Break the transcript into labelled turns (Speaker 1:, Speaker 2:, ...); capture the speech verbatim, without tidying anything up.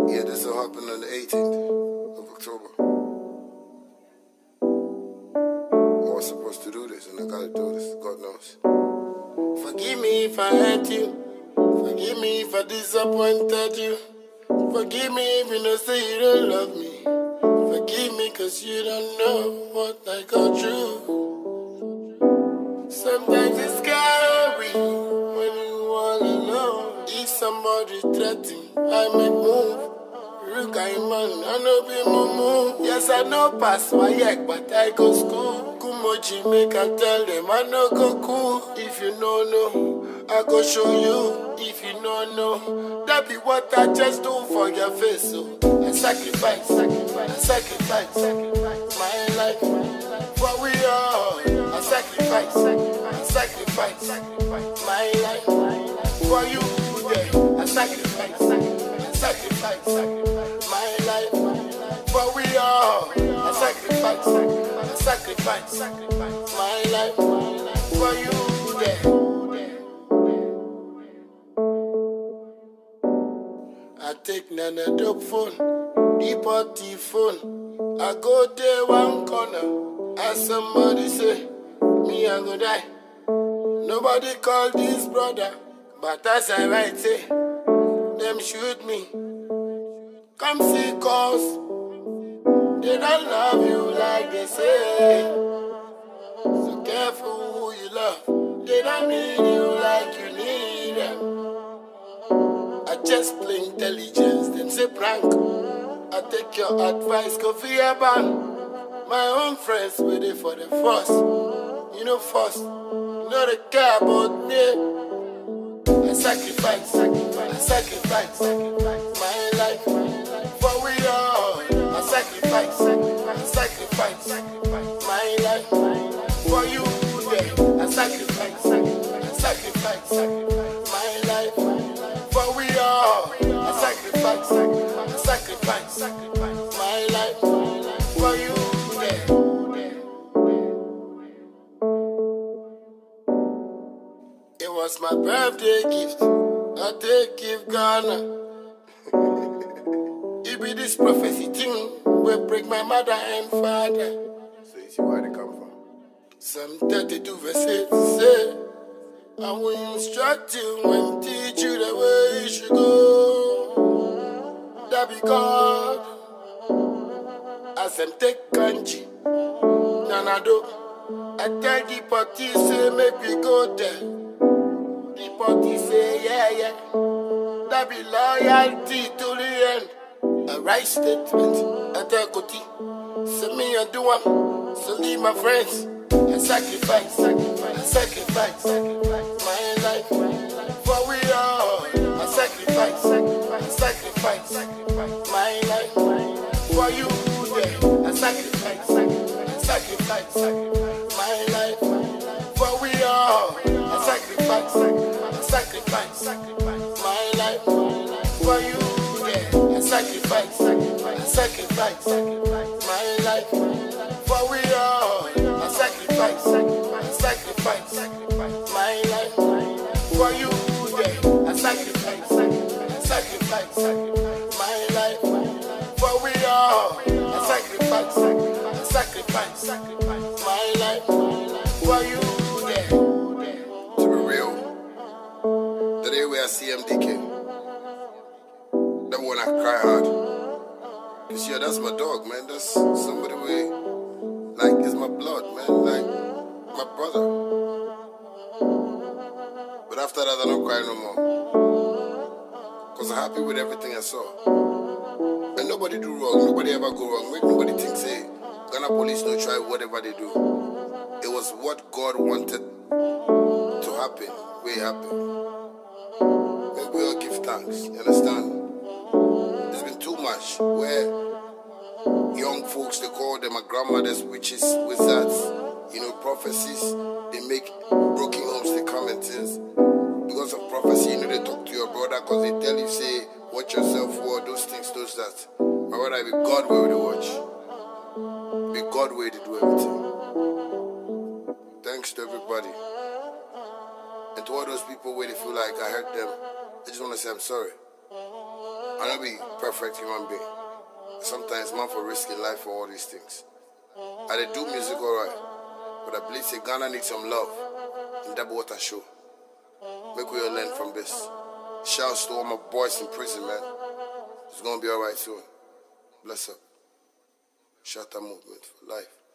Speaker 1: Yeah, this will happen on the eighteenth of October. I was supposed to do this, and I gotta do this, God knows. Forgive me if I hurt you. Forgive me if I disappointed you. Forgive me if you know say you don't love me. Forgive me cause you don't know what I go through. Sometimes it's scary when you all alone. If somebody threatens, I make move. Look, I'm man, I know be mumu. Yes, I know pass my yak, but I go school. Kumoji make I tell them I know go cool. If you know no, I go show you. If you know no, that be what I just do for your face. So I sacrifice, sacrifice, I sacrifice, sacrifice my life for we all. I sacrifice, sacrifice, sacrifice, sacrifice my life for you. Yeah, I sacrifice, sacrifice, sacrifice, sacrifice my life for we all. I sacrifice, sacrifice, sacrifice, sacrifice my life for you. Yeah. I take Nana dope phone, deep party phone. I go there one corner, and somebody say, me I go die. Nobody call this brother, but as I write say, them shoot me. Come see cause, they don't love you like they say. So careful who you love, they don't need you like you need them. I just play intelligence, them say prank. I take your advice, go for your band. My own friends waiting for the first. You know first, you know they care about me. I sacrifice, sacrifice, I sacrifice, sacrifice my life for we all. I sacrifice, sacrifice, sacrifice, sacrifice my life for you. Yeah. I sacrifice, sacrifice, sacrifice, sacrifice my life for we all. I sacrifice, sacrifice, sacrifice, sacrifice my life for you. Yeah. It was my birthday gift. I take give Ghana. It be this prophecy thing will break my mother and father. So you see where they come from. Psalm thirty-two verse eight say, I will instruct you and teach you the way you should go. That be God. As them take kanji, Nanado. I tell the party say make we go there. The party say yeah yeah. That be loyalty to the end. A right statement. I tell Koti, say me and do one. So leave my friends. I sacrifice, sacrifice, I sacrifice, sacrifice my life for we all. I sacrifice, sacrifice, sacrifice, sacrifice my life for you. Yeah. I sacrifice, sacrifice, sacrifice, sacrifice my life for we all. I sacrifice, sacrifice, sacrifice, sacrifice my life for you. Yeah. I sacrifice, sacrifice, sacrifice, sacrifice my life for we all. I sacrifice, sacrifice, sacrifice, sacrifice my life for you. Yeah. I sacrifice, sacrifice, sacrifice, sacrifice my life for we all. I sacrifice, sacrifice, sacrifice, sacrifice my life for you. Yeah. To be real, the day where I see M D K, that one I cry hard. Cause yeah, that's my dog, man. That's somebody we like, it's my blood, man. Like my brother. But after that, I don't cry no more. Cause I'm happy with everything I saw. And nobody do wrong. Nobody ever go wrong. Make nobody think, say, Ghana police no try whatever they do. It was what God wanted to happen. Where it happened. And we all give thanks. You understand? There's been too much where young folks, they call them my grandmothers, witches, wizards, you know, prophecies. They make broken homes, they come and things. Because of prophecy, you know, they talk to your brother because they tell you, say, watch yourself, war, those things, those that. My brother, be God way to watch. Be God way to do everything. Thanks to everybody. And to all those people where they feel like I hurt them, I just want to say I'm sorry. I I don't be perfect human being. Sometimes man for risking life for all these things. I dey do music alright, but I believe say Ghana needs some love. And that's what I show. Make we all learn from this. Shouts to all my boys in prison, man. It's gonna be alright soon. Bless up. Shatta movement for life.